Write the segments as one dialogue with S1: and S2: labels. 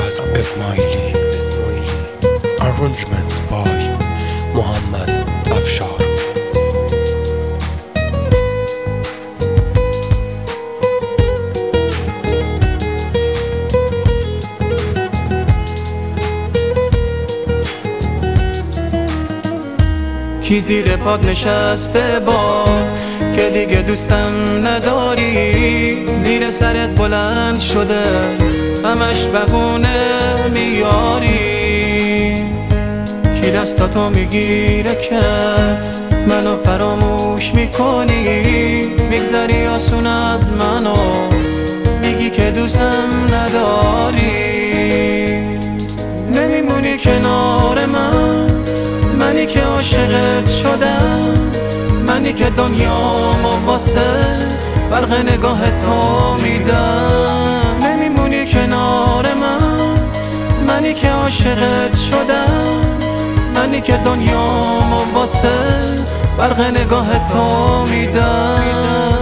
S1: Hassan Ismaili. Arrangement by Muhammad Afshar.
S2: کی زیر پاد نشسته باز که دیگه دوستم نداری؟ زیر سرت بلند شده همش بهونه میاری. کی دستاتو میگیره که منو فراموش میکنی؟ میگذری آسون از منو میگی که دوستم نداری. نمیمونی کنار منی که عاشقت شدم، منی که دنیامو واسه برق نگاه تو میدم. نمیمونی کنار منی که عاشقت شدم، منی که دنیامو واسه برق نگاه تو میدم.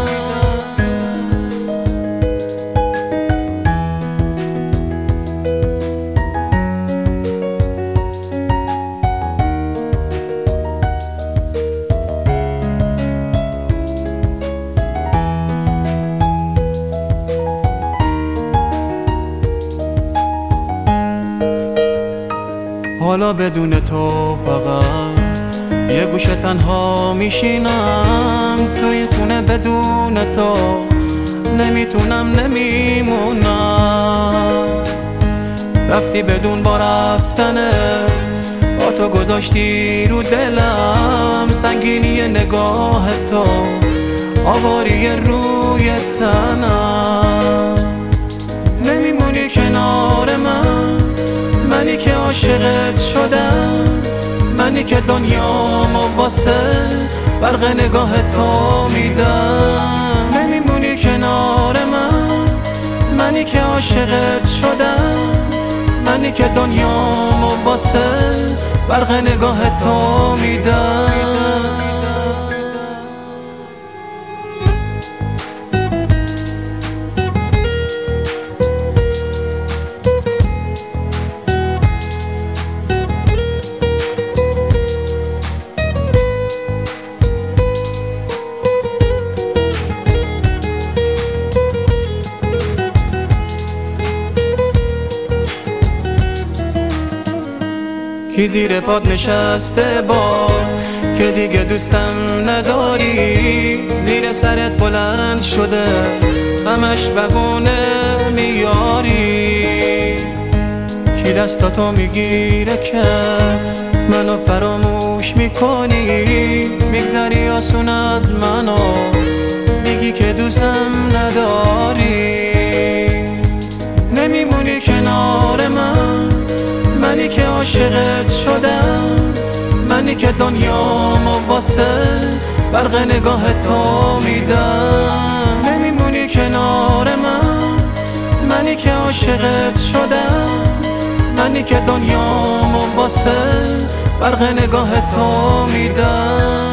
S2: حالا بدون تو فقط یه گوشه تنها میشینم، توی خونه بدون تو نمیتونم نمیمونم. رفتی بدون با رفتنه، با تو گذاشتی رو دلم سنگینی نگاه تو، آواری روی تنم. نمیمونی کنار منی که عاشقت شدم، منی که دنیامو واسه برق نگاه تو میدم. نمیمونی کنار منی که عاشقت شدم، منی که دنیامو واسه برق نگاه تو میدم. کی زیر پاد نشسته باز که دیگه دوستم نداری؟ زیر سرت بلند شده همش بهونه میاری. کی دستاتو میگیره که منو فراموش میکنی؟ میگذری آسون از منو میگی که دوستم نداری. نمیمونی کنار منی که عاشقت شدم، منی که دنیامو واسه برق نگاه تو میدم. نمیمونی کنار منی که عاشقت شدم، منی که دنیامو واسه برق نگاه تو میدم.